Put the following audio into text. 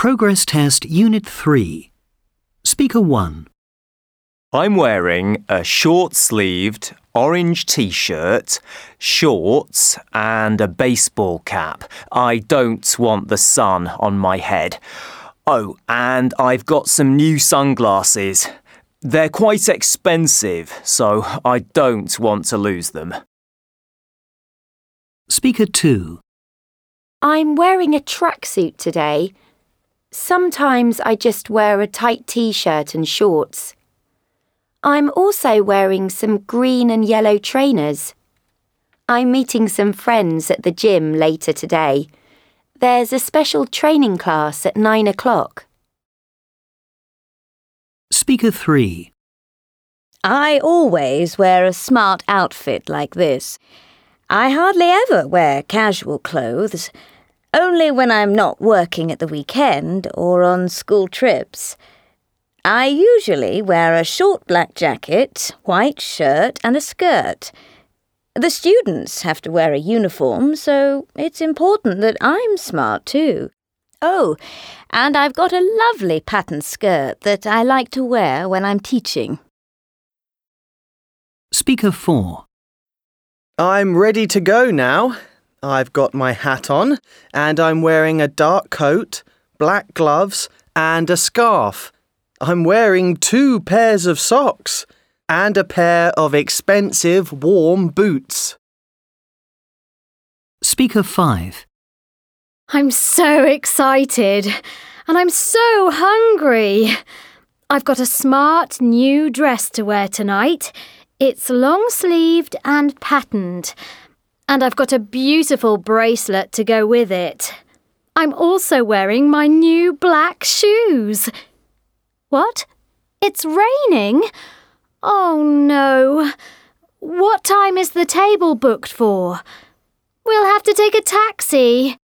Progress Test Unit 3. Speaker 1. I'm wearing a short-sleeved orange t-shirt, shorts and a baseball cap. I don't want the sun on my head. Oh, and I've got some new sunglasses. They're quite expensive, so I don't want to lose them. Speaker 2. I'm wearing a tracksuit today. Sometimes I just wear a tight t-shirt and shorts. I'm also wearing some green and yellow trainers. I'm meeting some friends at the gym later today. There's a special training class at 9 o'clock. Speaker 3. I always wear a smart outfit like this. I hardly ever wear casual clothes, only when I'm not working at the weekend or on school trips. I usually wear a short black jacket, white shirt and a skirt. The students have to wear a uniform, so it's important that I'm smart too. Oh, and I've got a lovely patterned skirt that I like to wear when I'm teaching. Speaker 4. I'm ready to go now. I've got my hat on and I'm wearing a dark coat, black gloves and a scarf. I'm wearing 2 pairs of socks and a pair of expensive warm boots. Speaker 5. I'm so excited and I'm so hungry. I've got a smart new dress to wear tonight. It's long-sleeved and patterned. And I've got a beautiful bracelet to go with it. I'm also wearing my new black shoes. What? It's raining? Oh no. What time is the table booked for? We'll have to take a taxi.